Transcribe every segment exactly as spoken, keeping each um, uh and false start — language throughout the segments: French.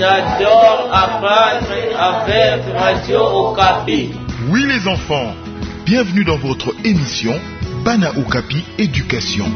j'adore apprendre avec Radio Okapi. Oui les enfants, bienvenue dans votre émission Bana Okapi Éducation.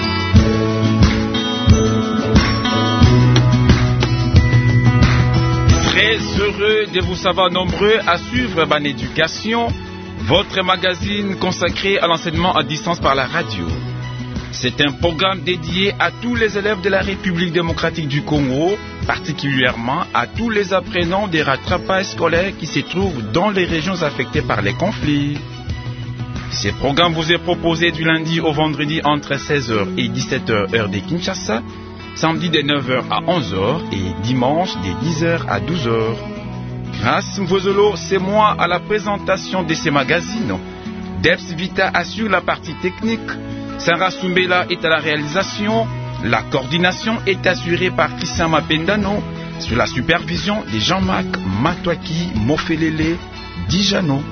Très heureux de vous savoir nombreux à suivre Bana Éducation, votre magazine consacré à l'enseignement à distance par la radio. C'est un programme dédié à tous les élèves de la République démocratique du Congo, particulièrement à tous les apprenants des rattrapages scolaires qui se trouvent dans les régions affectées par les conflits. Ce programme vous est proposé du lundi au vendredi entre seize heures et dix-sept heures heure de Kinshasa, samedi de neuf heures à onze heures et dimanche de dix heures à douze heures. Grâce Mvozolo, c'est moi à la présentation de ces magazines. Debs Vita assure la partie technique. Sarah Soumbela est à la réalisation. La coordination est assurée par Christian Mapendano sous la supervision de Jean-Marc Matouaki Mofelele Dijano.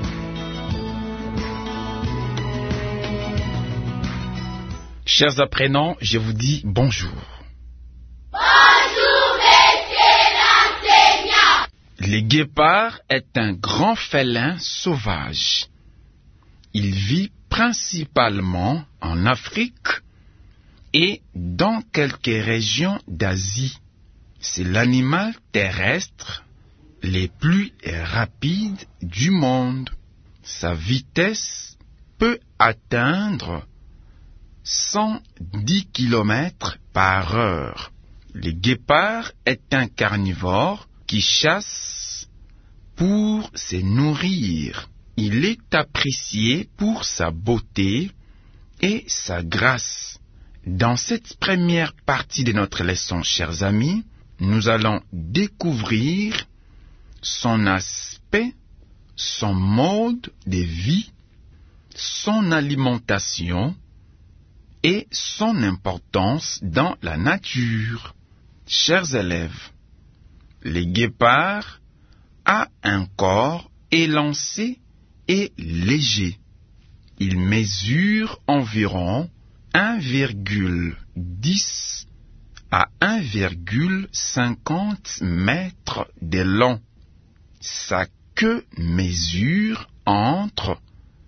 Chers apprenants, je vous dis bonjour. Bonjour, monsieur l'enseignant. Le guépard est un grand félin sauvage. Il vit principalement en Afrique et dans quelques régions d'Asie. C'est l'animal terrestre le plus rapide du monde. Sa vitesse peut atteindre cent dix kilomètres par heure. Le guépard est un carnivore qui chasse pour se nourrir. Il est apprécié pour sa beauté et sa grâce. Dans cette première partie de notre leçon, chers amis, nous allons découvrir son aspect, son mode de vie, son alimentation et son importance dans la nature. Chers élèves, le guépard a un corps élancé et léger. Il mesure environ un virgule dix à un virgule cinquante mètres de long. Sa queue mesure entre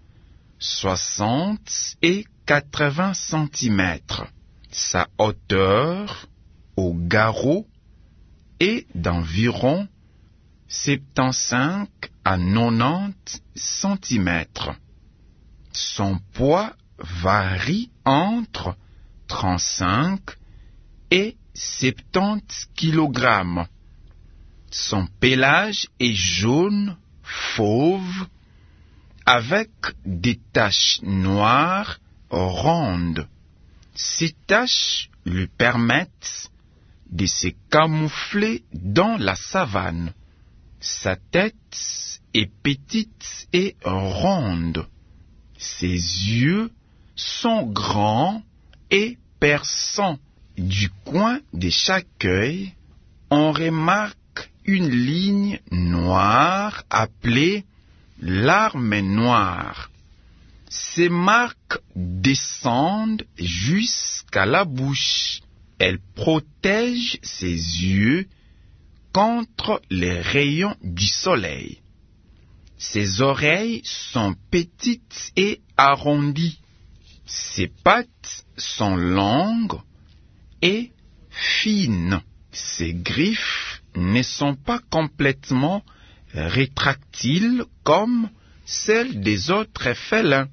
soixante et quatre-vingts centimètres. Sa hauteur au garrot est d'environ soixante-quinze à quatre-vingt-dix centimètres. Son poids varie entre trente-cinq et soixante-dix kilogrammes. Son pelage est jaune fauve avec des taches noires rondes. Ces taches lui permettent de se camoufler dans la savane. Sa tête est petite et ronde. Ses yeux sont grands et perçants. Du coin de chaque œil, on remarque une ligne noire appelée l'arme noire. Ces marques descendent jusqu'à la bouche. Elles protègent ses yeux contre les rayons du soleil. Ses oreilles sont petites et arrondies. Ses pattes sont longues et fines. Ses griffes ne sont pas complètement rétractiles comme celles des autres félins.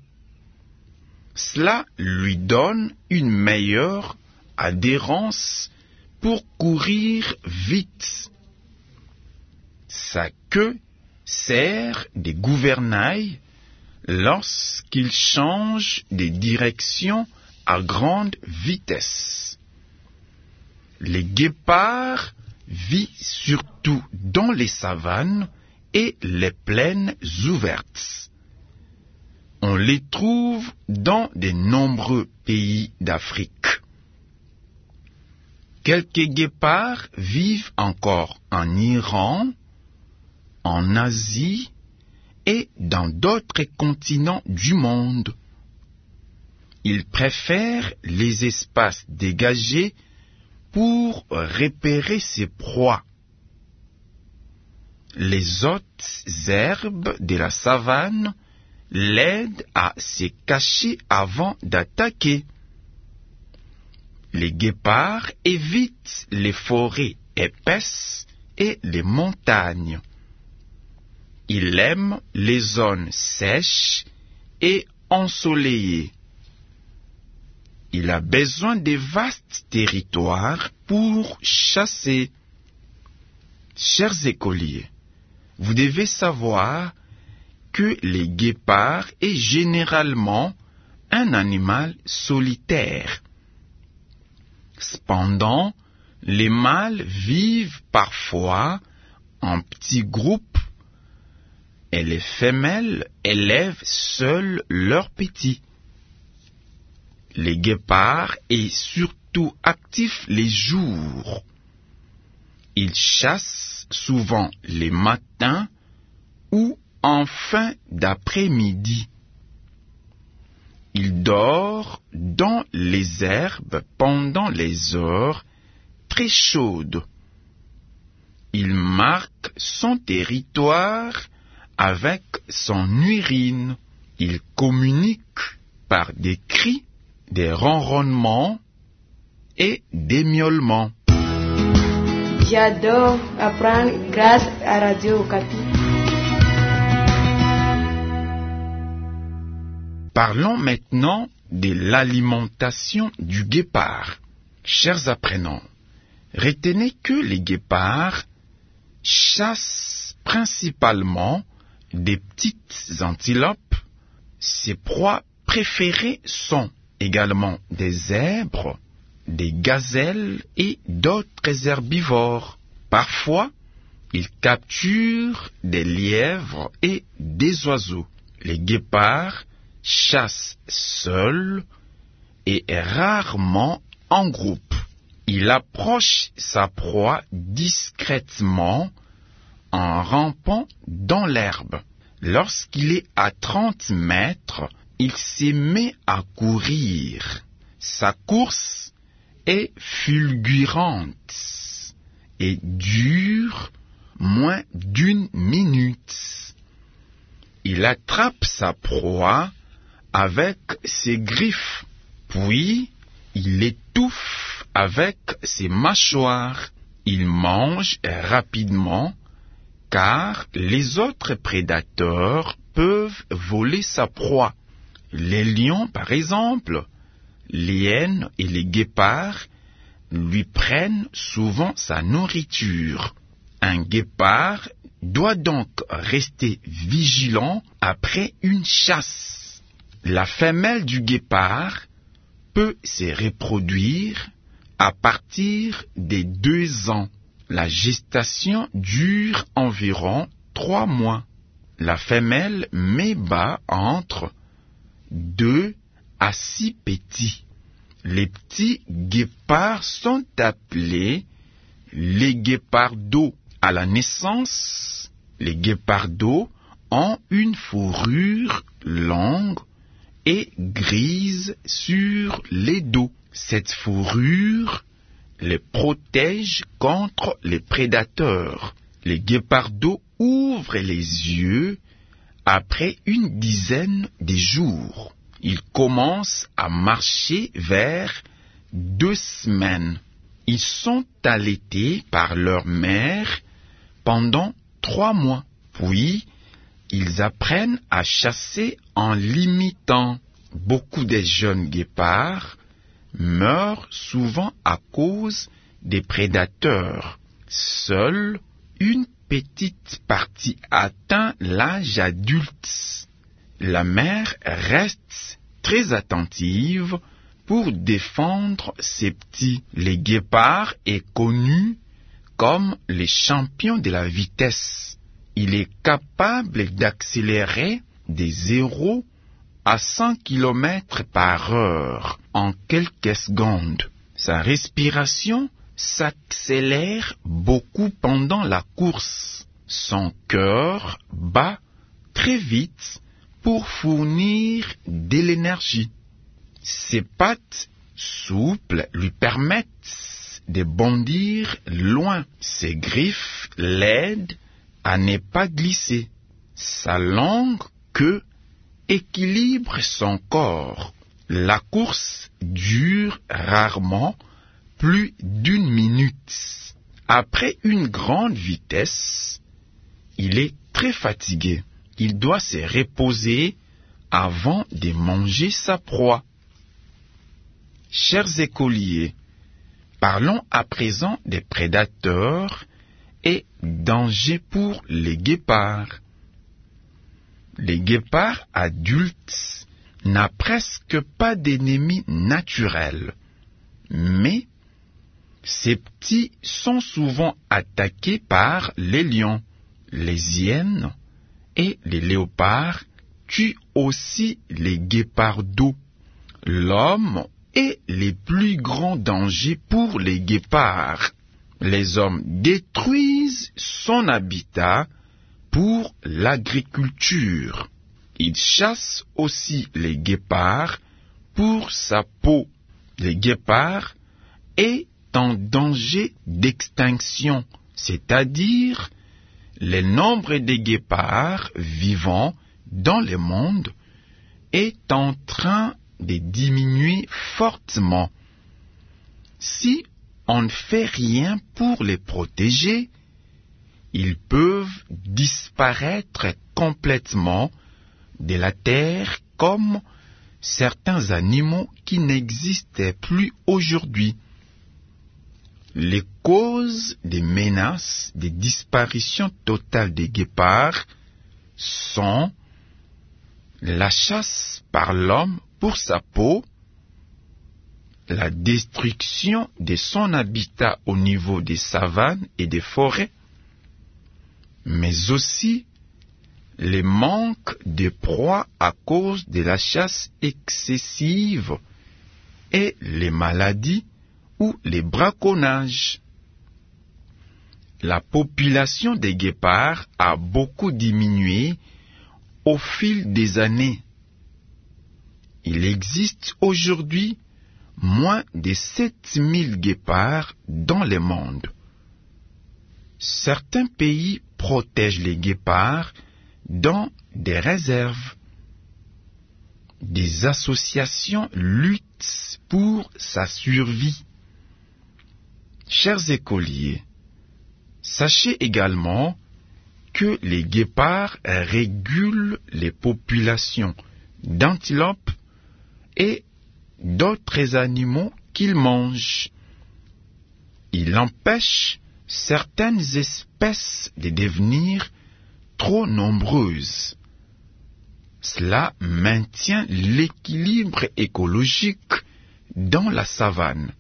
Cela lui donne une meilleure adhérence pour courir vite. Sa queue sert de gouvernail lorsqu'il change de direction à grande vitesse. Le guépard vit surtout dans les savanes et les plaines ouvertes. On les trouve dans de nombreux pays d'Afrique. Quelques guépards vivent encore en Iran, en Asie et dans d'autres continents du monde. Ils préfèrent les espaces dégagés pour repérer ses proies. Les hautes herbes de la savane l'aident à se cacher avant d'attaquer. Les guépards évitent les forêts épaisses et les montagnes. Il aime les zones sèches et ensoleillées. Il a besoin de vastes territoires pour chasser. Chers écoliers, vous devez savoir que les guépards est généralement un animal solitaire. Cependant, les mâles vivent parfois en petits groupes et les femelles élèvent seuls leurs petits. Les guépards est surtout actifs les jours. Ils chassent souvent les matins ou en fin d'après-midi. Il dort dans les herbes pendant les heures très chaudes. Il marque son territoire avec son urine. Il communique par des cris, des ronronnements et des miaulements. J'adore apprendre grâce à Radio Okapi. Parlons maintenant de l'alimentation du guépard. Chers apprenants, retenez que les guépards chassent principalement des petites antilopes. Ses proies préférées sont également des zèbres, des gazelles et d'autres herbivores. Parfois, ils capturent des lièvres et des oiseaux. Les guépards chassent seuls et rarement en groupe. Il approche sa proie discrètement en rampant dans l'herbe. Lorsqu'il est à trente mètres, il se met à courir. Sa course est fulgurante et dure moins d'une minute. Il attrape sa proie avec ses griffes, puis il l'étouffe avec ses mâchoires. Il mange rapidement car les autres prédateurs peuvent voler sa proie. Les lions, par exemple, les hyènes et les guépards lui prennent souvent sa nourriture. Un guépard doit donc rester vigilant après une chasse. La femelle du guépard peut se reproduire à partir des deux ans. La gestation dure environ trois mois. La femelle met bas entre deux à six petits. Les petits guépards sont appelés les guépardots. À la naissance, les guépardots ont une fourrure longue et grise sur les dos. Cette fourrure les protège contre les prédateurs. Les guépardots ouvrent les yeux après une dizaine de jours. Ils commencent à marcher vers deux semaines. Ils sont allaités par leur mère pendant trois mois. Puis, ils apprennent à chasser en l'imitant. Beaucoup de jeunes guépards meurent souvent à cause des prédateurs. Seule une petite partie atteint l'âge adulte. La mère reste très attentive pour défendre ses petits. Les guépards est connu comme les champions de la vitesse. Il est capable d'accélérer de zéro à cent kilomètres par heure en quelques secondes. Sa respiration s'accélère beaucoup pendant la course. Son cœur bat très vite pour fournir de l'énergie. Ses pattes souples lui permettent de bondir loin. Ses griffes l'aident à ne pas glisser. Sa longue queue équilibre son corps. La course dure rarement plus d'une minute. Après une grande vitesse, il est très fatigué. Il doit se reposer avant de manger sa proie. Chers écoliers, parlons à présent des prédateurs et dangers pour les guépards. Les guépards adultes n'ont presque pas d'ennemis naturels, mais ces petits sont souvent attaqués par les lions, les hyènes et les léopards tuent aussi les guépards d'eau. L'homme est le plus grand danger pour les guépards. Les hommes détruisent son habitat pour l'agriculture. Ils chassent aussi les guépards pour sa peau. Les guépards est en danger d'extinction, c'est-à-dire le nombre de guépards vivant dans le monde est en train de diminuer fortement. Si on ne fait rien pour les protéger, ils peuvent disparaître complètement de la terre comme certains animaux qui n'existent plus aujourd'hui. Les causes des menaces de disparition totale des guépards sont la chasse par l'homme pour sa peau, la destruction de son habitat au niveau des savanes et des forêts, mais aussi le manque de proies à cause de la chasse excessive et les maladies ou les braconnages. La population des guépards a beaucoup diminué au fil des années. Il existe aujourd'hui moins de sept mille guépards dans le monde. Certains pays protègent les guépards dans des réserves. Des associations luttent pour sa survie. Chers écoliers, sachez également que les guépards régulent les populations d'antilopes et d'autres animaux qu'ils mangent. Ils empêchent certaines espèces de devenir trop nombreuses. Cela maintient l'équilibre écologique dans la savane.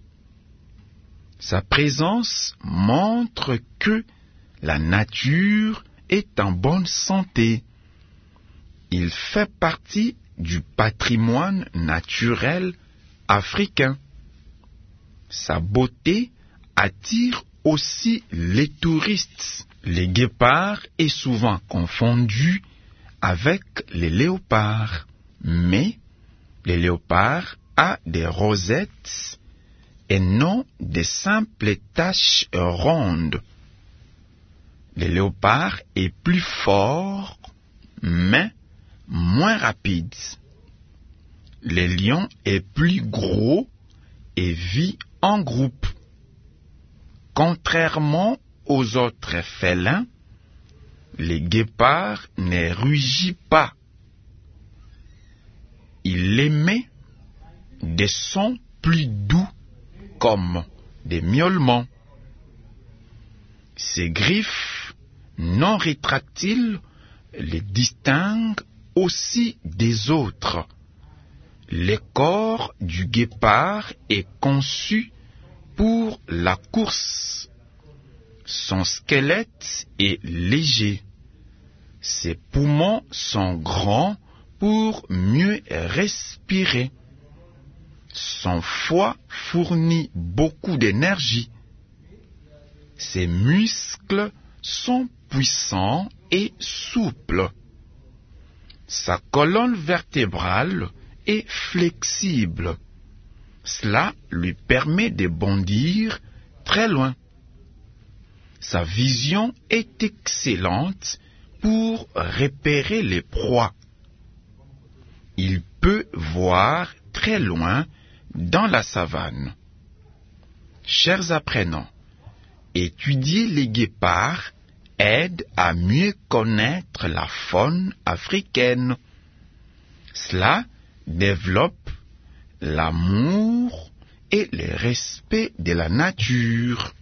Sa présence montre que la nature est en bonne santé. Il fait partie du patrimoine naturel africain. Sa beauté attire aussi les touristes. Les guépards est souvent confondu avec les léopards, mais les léopards a des rosettes et non des simples taches rondes. Le léopard est plus fort, mais moins rapide. Le lion est plus gros et vit en groupe. Contrairement aux autres félins, le guépard ne rugit pas. Il émet des sons plus doux comme des miaulements. Ses griffes non rétractiles les distinguent aussi des autres. Le corps du guépard est conçu pour la course. Son squelette est léger. Ses poumons sont grands pour mieux respirer. Son foie fournit beaucoup d'énergie. Ses muscles sont puissants et souples. Sa colonne vertébrale est flexible. Cela lui permet de bondir très loin. Sa vision est excellente pour repérer les proies. Il peut voir très loin dans la savane. Chers apprenants, étudier les guépards aide à mieux connaître la faune africaine. Cela développe l'amour et le respect de la nature.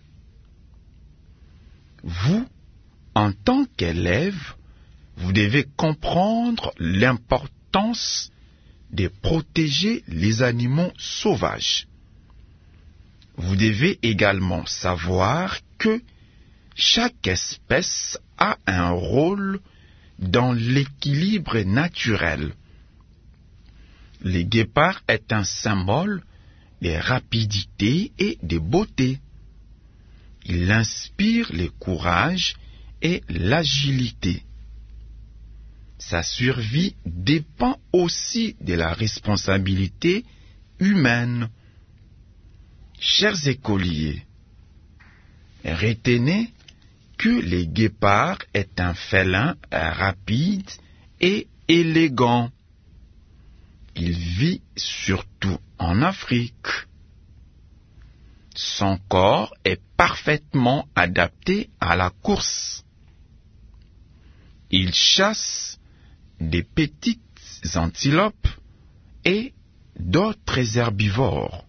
Vous, en tant qu'élève, vous devez comprendre l'importance de protéger les animaux sauvages. Vous devez également savoir que chaque espèce a un rôle dans l'équilibre naturel. Le guépard est un symbole de rapidité et de beauté. Il inspire le courage et l'agilité. Sa survie dépend aussi de la responsabilité humaine. Chers écoliers, retenez que le guépard est un félin rapide et élégant. Il vit surtout en Afrique. Son corps est parfaitement adapté à la course. Il chasse des petites antilopes et d'autres herbivores.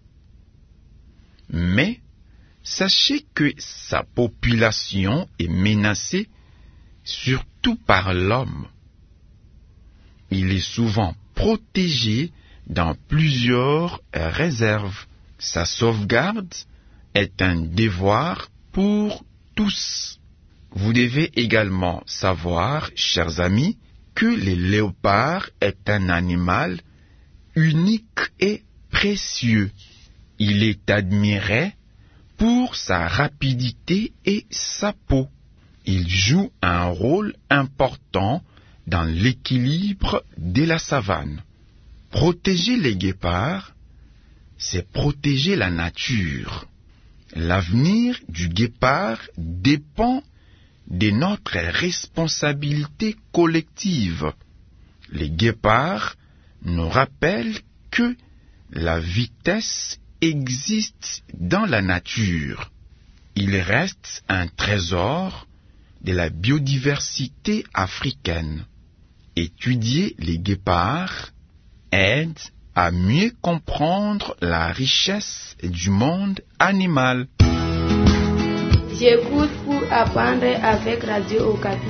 Mais sachez que sa population est menacée surtout par l'homme. Il est souvent protégé dans plusieurs réserves. Sa sauvegarde est un devoir pour tous. Vous devez également savoir, chers amis, que le léopard est un animal unique et précieux. Il est admiré pour sa rapidité et sa peau. Il joue un rôle important dans l'équilibre de la savane. Protéger les guépards, c'est protéger la nature. L'avenir du guépard dépend de notre responsabilité collective. Les guépards nous rappellent que la vitesse existe dans la nature. Il reste un trésor de la biodiversité africaine. Étudier les guépards aide à mieux comprendre la richesse du monde animal. J'écoute pour apprendre avec Radio Okapi.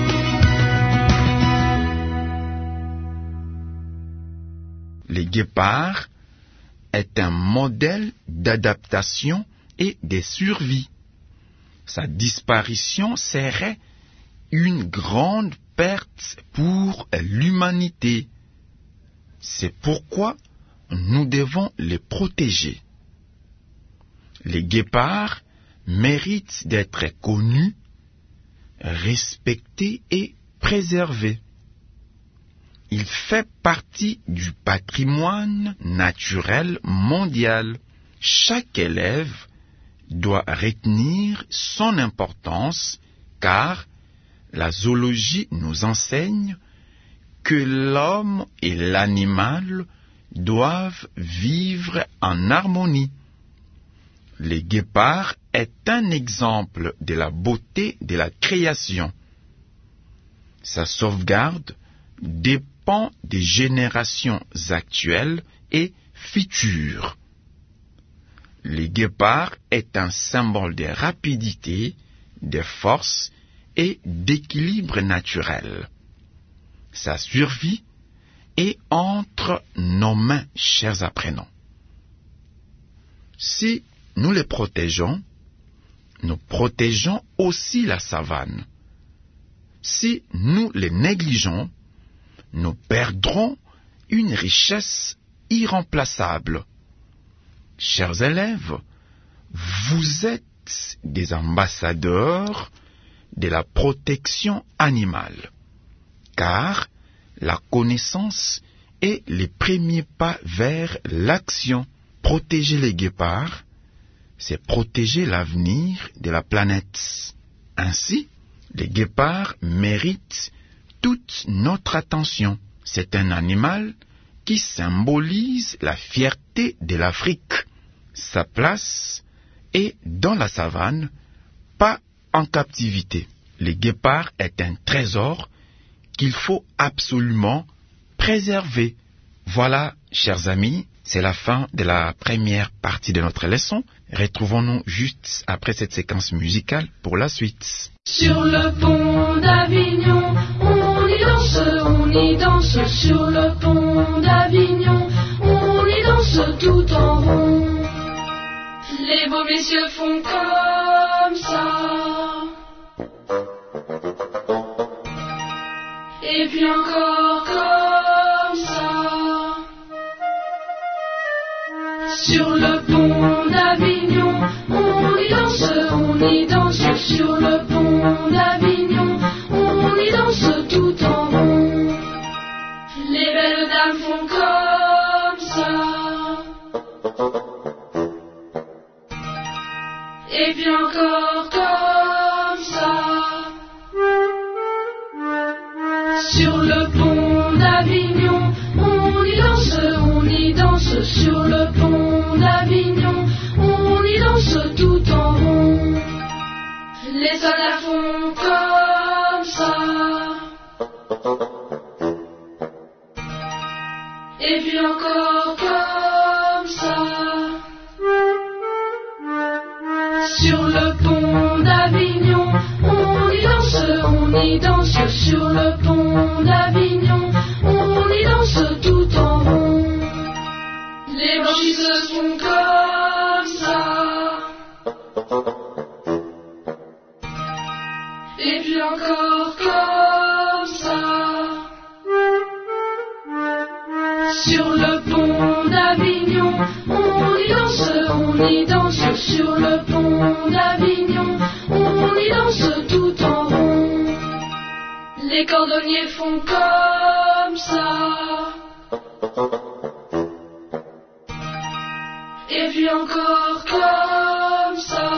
Le guépard est un modèle d'adaptation et de survie. Sa disparition serait une grande perte pour l'humanité. C'est pourquoi nous devons les protéger. Les guépards méritent d'être connus, respectés et préservés. Il fait partie du patrimoine naturel mondial. Chaque élève doit retenir son importance car la zoologie nous enseigne que l'homme et l'animal doivent vivre en harmonie. Le guépard est un exemple de la beauté de la création. Sa sauvegarde dépend des générations actuelles et futures. Le guépard est un symbole de rapidité, de force et d'équilibre naturel. Sa survie est entre nos mains, chers apprenants. Si nous les protégeons, nous protégeons aussi la savane. Si nous les négligeons, nous perdrons une richesse irremplaçable. Chers élèves, vous êtes des ambassadeurs de la protection animale, car la connaissance est le premier pas vers l'action. Protéger les guépards, c'est protéger l'avenir de la planète. Ainsi, les guépards méritent toute notre attention. C'est un animal qui symbolise la fierté de l'Afrique. Sa place est dans la savane, pas en captivité. Le guépard est un trésor qu'il faut absolument préserver. Voilà, chers amis, c'est la fin de la première partie de notre leçon. Retrouvons-nous juste après cette séquence musicale pour la suite. Sur le pont d'Avignon, on y danse, on y danse. Sur le pont d'Avignon, on y danse tout en rond. Les beaux messieurs font comme ça, et puis encore comme ça. Sur le pont d'Avignon, on y danse, on y danse. Sur le pont d'Avignon, on y danse tout en rond. Les belles dames font comme ça, et puis encore comme ça. Sur le pont d'Avignon, on y danse, on y danse. Sur le pont d'Avignon, on y danse tout en rond. Les soldats font comme ça, et puis encore comme ça. Sur le pont d'Avignon, on y danse, on y danse. Sur le pont d'Avignon, on y danse tout en rond. Les blanchisseuses font comme ça, et puis encore comme ça. Sur le pont d'Avignon, on y danse, on y danse. Sur le pont d'Avignon, on y danse tout en rond. Les cordonniers font comme ça, et puis encore comme ça.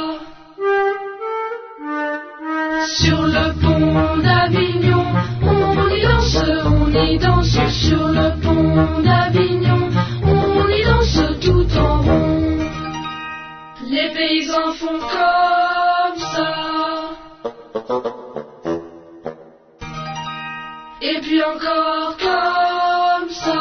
Sur le pont d'Avignon, on y danse, on y danse. Sur le pont d'Avignon, on y danse tout en rond. Les paysans font comme ça, et puis encore comme ça.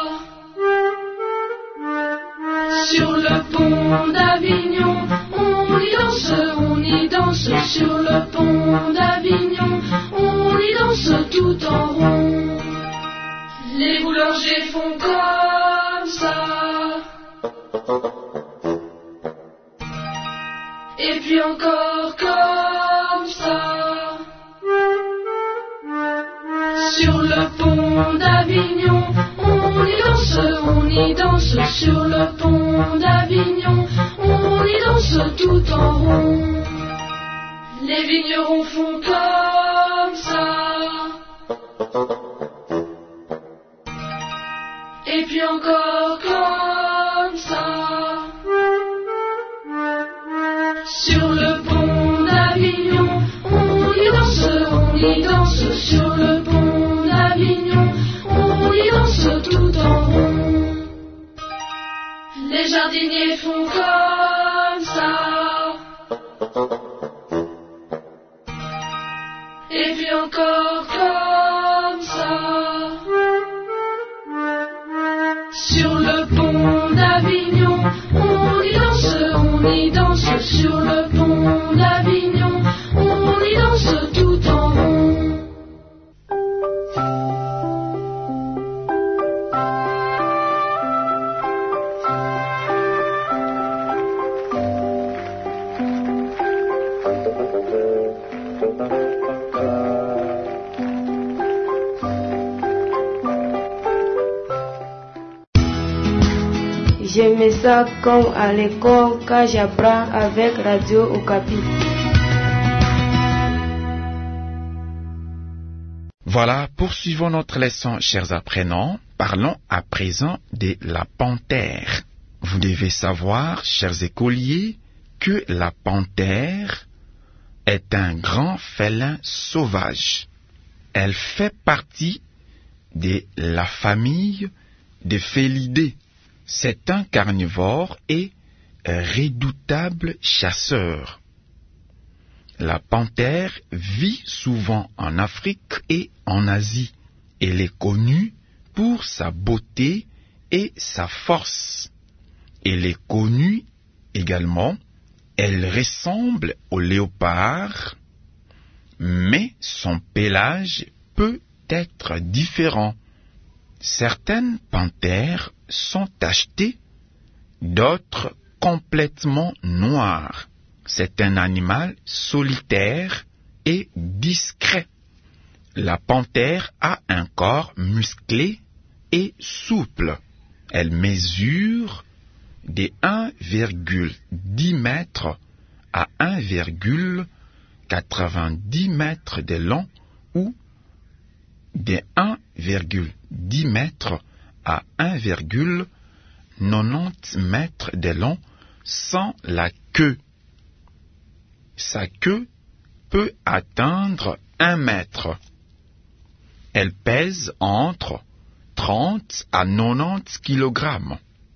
Sur le pont d'Avignon, on y danse, on y danse. Sur le pont d'Avignon, on y danse tout en rond. Les boulangers font comme ça, et puis encore comme ça. Sur le pont d'Avignon, on y danse, on y danse. Sur le pont d'Avignon, on y danse tout en rond. Les vignerons font comme ça, et puis encore comme ça. Sur le pont d'Avignon, on y danse, on y danse. Sur le pont d'Avignon, on y danse tout en rond. Les jardiniers font comme ça, et puis encore comme ça. Sur le pont d'Avignon, on y danse, on y danse. Sur le pont d'Avignon, on y danse tout en rond. J'aimais ça comme à l'école quand j'apprends avec Radio Okapi. Voilà, poursuivons notre leçon, chers apprenants. Parlons à présent de la panthère. Vous devez savoir, chers écoliers, que la panthère est un grand félin sauvage. Elle fait partie de la famille des félidés. C'est un carnivore et redoutable chasseur. La panthère vit souvent en Afrique et en Asie. Elle est connue pour sa beauté et sa force. Elle est connue également, elle ressemble au léopard, mais son pelage peut être différent. Certaines panthères sont tachetées, d'autres complètement noires. C'est un animal solitaire et discret. La panthère a un corps musclé et souple. Elle mesure de un virgule dix mètres à un virgule quatre-vingt-dix mètres de long ou de un virgule dix mètres à un virgule quatre-vingt-dix mètres de long sans la queue. Sa queue peut atteindre un mètre. Elle pèse entre trente à quatre-vingt-dix kilogrammes.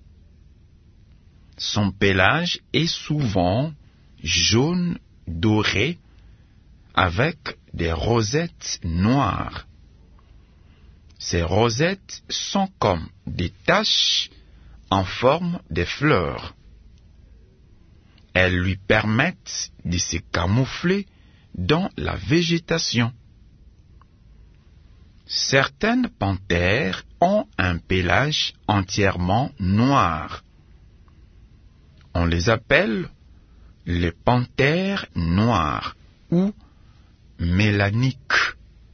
Son pelage est souvent jaune doré avec des rosettes noires. Ces rosettes sont comme des taches en forme de fleurs. Elles lui permettent de se camoufler dans la végétation. Certaines panthères ont un pelage entièrement noir. On les appelle les panthères noires ou mélaniques.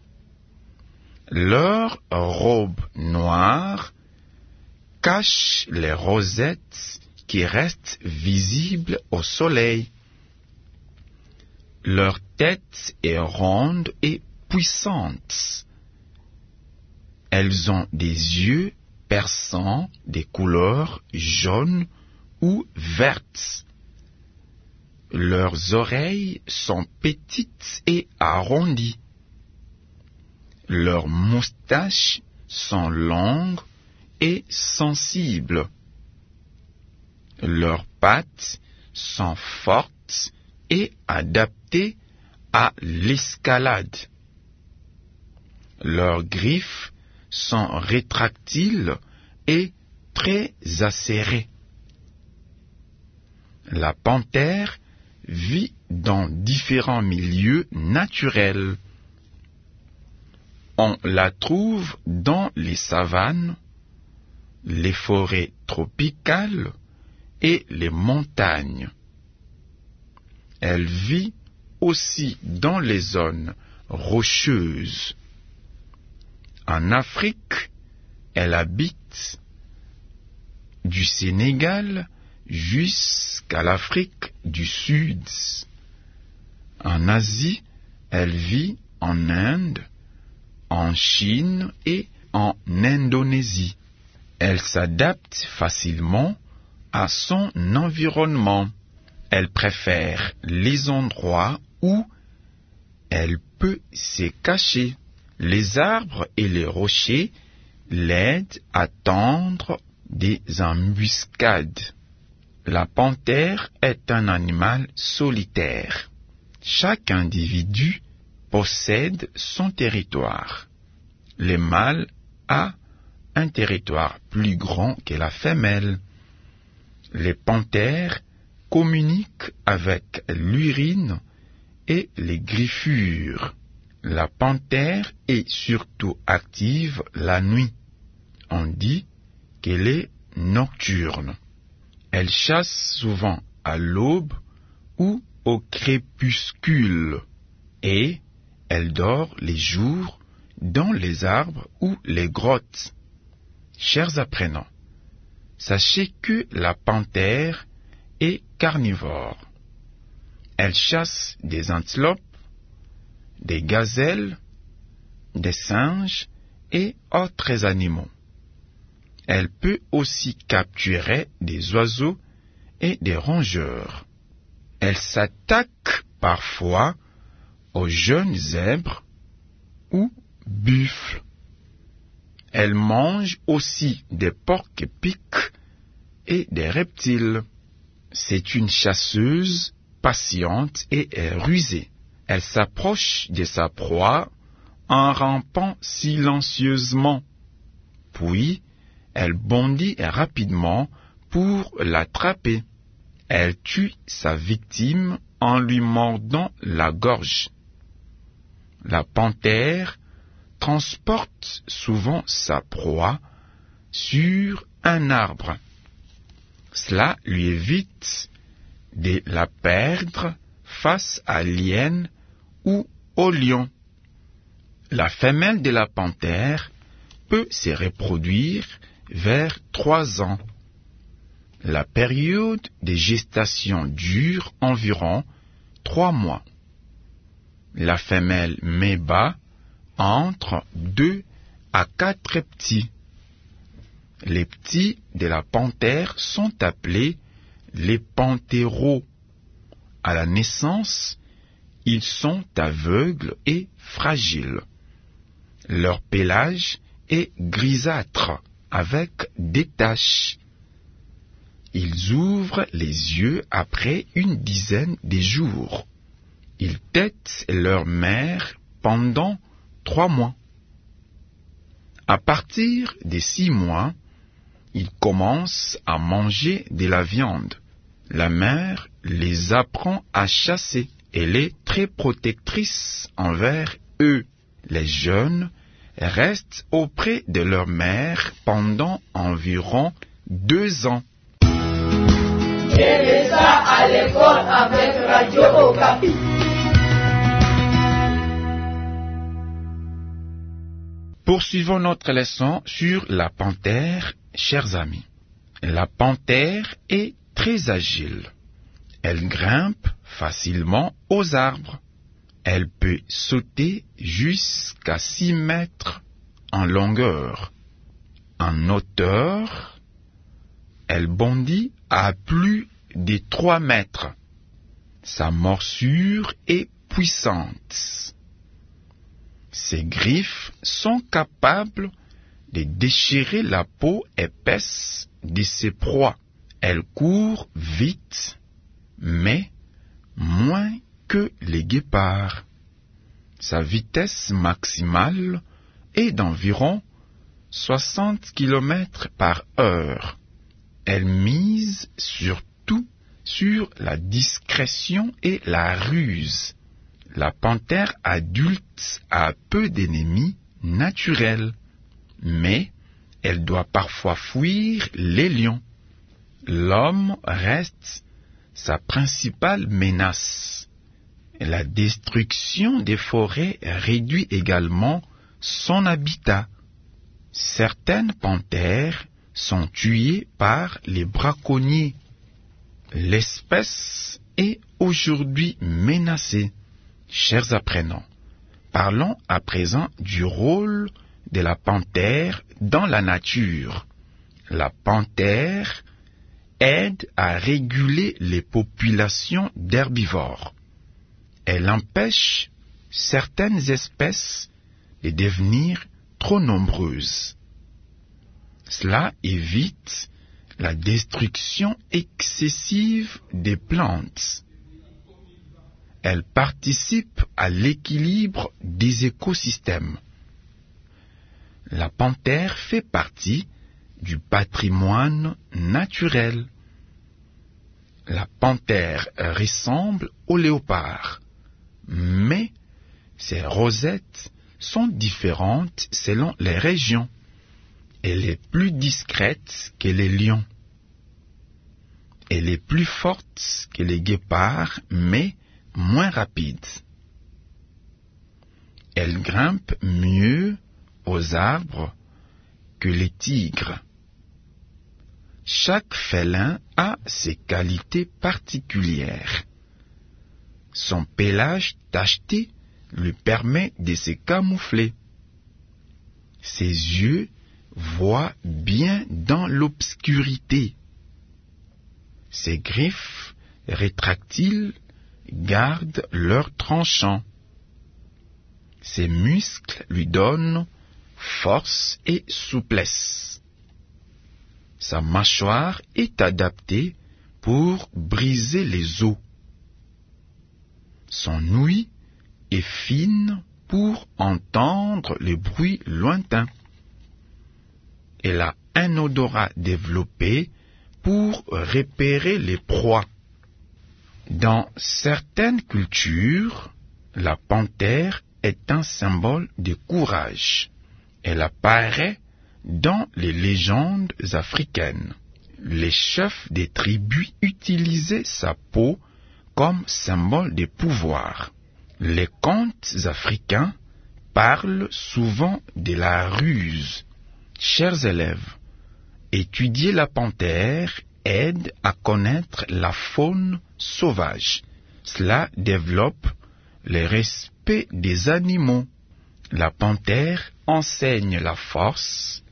Leur robe noire cache les rosettes qui restent visibles au soleil. Leur tête est ronde et puissante. Elles ont des yeux perçants de couleur jaune ou vertes. Leurs oreilles sont petites et arrondies. Leurs moustaches sont longues et sensibles. Leurs pattes sont fortes et adaptées à l'escalade. Leurs griffes sont rétractiles et très acérées. La panthère vit dans différents milieux naturels. On la trouve dans les savanes, les forêts tropicales et les montagnes. Elle vit aussi dans les zones rocheuses. En Afrique, elle habite du Sénégal jusqu'à l'Afrique du Sud. En Asie, elle vit en Inde, en Chine et en Indonésie. Elle s'adapte facilement à son environnement. Elle préfère les endroits où elle peut se cacher. Les arbres et les rochers l'aident à tendre des embuscades. La panthère est un animal solitaire. Chaque individu possède son territoire. Le mâle a un territoire plus grand que la femelle. Les panthères communiquent avec l'urine et les griffures. La panthère est surtout active la nuit. On dit qu'elle est nocturne. Elle chasse souvent à l'aube ou au crépuscule et elle dort les jours dans les arbres ou les grottes. Chers apprenants, sachez que la panthère est carnivore. Elle chasse des antilopes, des gazelles, des singes et autres animaux. Elle peut aussi capturer des oiseaux et des rongeurs. Elle s'attaque parfois aux jeunes zèbres ou buffles. Elle mange aussi des porcs-épics et des reptiles. C'est une chasseuse patiente et rusée. Elle s'approche de sa proie en rampant silencieusement. Puis, elle bondit rapidement pour l'attraper. Elle tue sa victime en lui mordant la gorge. La panthère transporte souvent sa proie sur un arbre. Cela lui évite de la perdre face à l'hyène ou au lion. La femelle de la panthère peut se reproduire vers trois ans. La période de gestation dure environ trois mois. La femelle met bas entre deux à quatre petits. Les petits de la panthère sont appelés les panthéros. À la naissance, ils sont aveugles et fragiles. Leur pelage est grisâtre avec des taches. Ils ouvrent les yeux après une dizaine de jours. Ils têtent leur mère pendant trois mois. À partir des six mois, ils commencent à manger de la viande. La mère les apprend à chasser. Elle est très protectrice envers eux. Les jeunes restent auprès de leur mère pendant environ deux ans. J'ai ça à l'école avec Radio Okapi. Poursuivons notre leçon sur la panthère, chers amis. La panthère est très agile. Elle grimpe facilement aux arbres. Elle peut sauter jusqu'à six mètres en longueur. En hauteur, elle bondit à plus de trois mètres. Sa morsure est puissante. Ses griffes sont capables de déchirer la peau épaisse de ses proies. Elle court vite, mais moins que les guépards. Sa vitesse maximale est d'environ soixante kilomètres par heure. Elle mise surtout sur la discrétion et la ruse. La panthère adulte a peu d'ennemis naturels, mais elle doit parfois fuir les lions. L'homme reste sa principale menace. La destruction des forêts réduit également son habitat. Certaines panthères sont tuées par les braconniers. L'espèce est aujourd'hui menacée. Chers apprenants, parlons à présent du rôle de la panthère dans la nature. La panthère aide à réguler les populations d'herbivores. Elle empêche certaines espèces de devenir trop nombreuses. Cela évite la destruction excessive des plantes. Elle participe à l'équilibre des écosystèmes. La panthère fait partie du patrimoine naturel. La panthère ressemble au léopard, mais ses rosettes sont différentes selon les régions. Elle est plus discrète que les lions. Elle est plus forte que les guépards, mais moins rapide. Elle grimpe mieux aux arbres que les tigres. Chaque félin a ses qualités particulières. Son pelage tacheté lui permet de se camoufler. Ses yeux voit bien dans l'obscurité. Ses griffes rétractiles gardent leur tranchant. Ses muscles lui donnent force et souplesse. Sa mâchoire est adaptée pour briser les os. Son ouïe est fine pour entendre les bruits lointains. Elle a un odorat développé pour repérer les proies. Dans certaines cultures, la panthère est un symbole de courage. Elle apparaît dans les légendes africaines. Les chefs des tribus utilisaient sa peau comme symbole de pouvoir. Les contes africains parlent souvent de la ruse. Chers élèves, étudier la panthère aide à connaître la faune sauvage. Cela développe le respect des animaux. La panthère enseigne la force,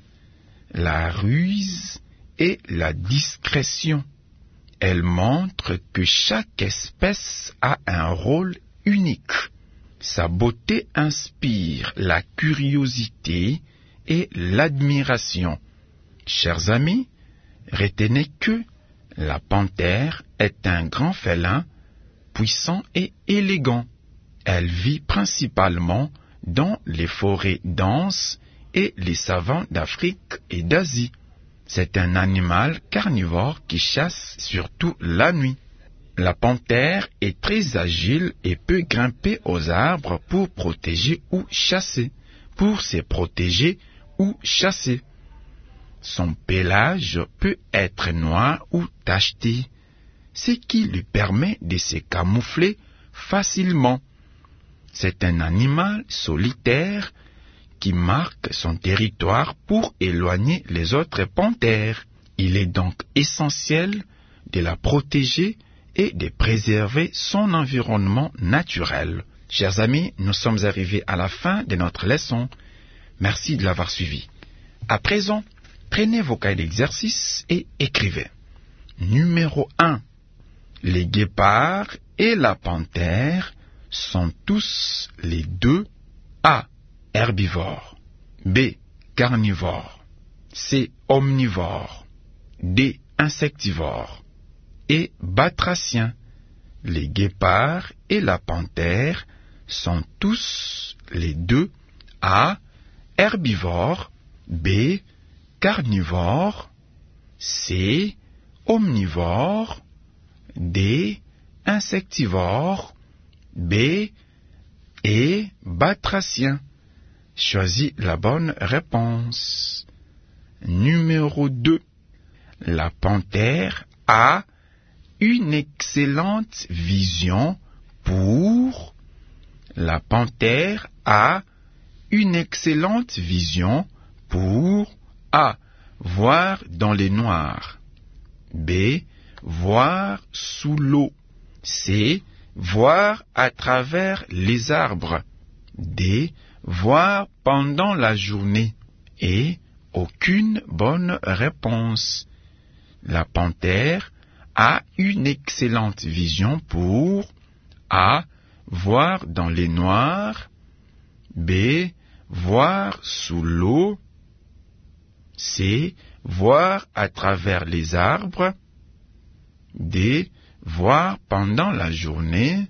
la ruse et la discrétion. Elle montre que chaque espèce a un rôle unique. Sa beauté inspire la curiosité et l'admiration. Chers amis, retenez que la panthère est un grand félin, puissant et élégant. Elle vit principalement dans les forêts denses et les savannes d'Afrique et d'Asie. C'est un animal carnivore qui chasse surtout la nuit. La panthère est très agile et peut grimper aux arbres pour protéger ou chasser, pour se protéger ou chasser. Son pelage peut être noir ou tacheté, ce qui lui permet de se camoufler facilement. C'est un animal solitaire qui marque son territoire pour éloigner les autres panthères. Il est donc essentiel de la protéger et de préserver son environnement naturel. Chers amis, nous sommes arrivés à la fin de notre leçon. Merci de l'avoir suivi. À présent, prenez vos cahiers d'exercice et écrivez. Numéro un. Les guépards et la panthère sont tous les deux A. Herbivores, B. Carnivores, C. Omnivores, D. Insectivores et batraciens. Les guépards et la panthère sont tous les deux A. Herbivores, B. Carnivores, C. Omnivores, D. Insectivores, B. et batraciens. Choisis la bonne réponse. Numéro deux. La panthère a une excellente vision pour... La panthère a une excellente vision pour A. Voir dans les noirs. B. Voir sous l'eau. C. Voir à travers les arbres. D. Voir pendant la journée. Et aucune bonne réponse. La panthère a une excellente vision pour A. Voir dans les noirs. B. Voir sous l'eau. C. Voir à travers les arbres. D. Voir pendant la journée.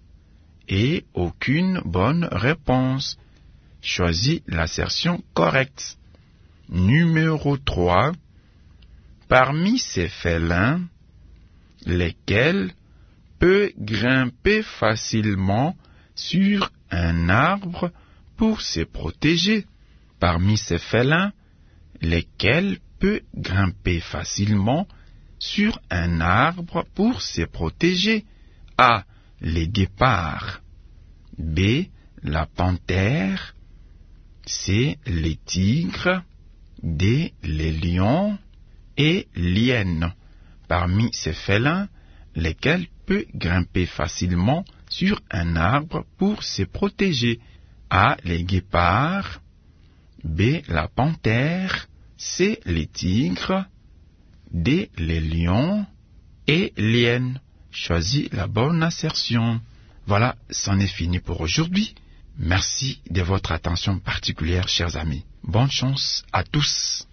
Et aucune bonne réponse. Choisis l'assertion correcte. Numéro trois. Parmi ces félins, lesquels peut grimper facilement sur un arbre pour se protéger. Parmi ces félins, lesquels peut grimper facilement sur un arbre pour se protéger. A. Les guépards. B. La panthère. C. Les tigres. D. Les lions et l'hyène. Parmi ces félins, lesquels peut grimper facilement sur un arbre pour se protéger. A. Les guépards. B. La panthère. C, les tigres. D, les lions. Et l'hyène. Choisis la bonne assertion. Voilà, c'en est fini pour aujourd'hui. Merci de votre attention particulière, chers amis. Bonne chance à tous.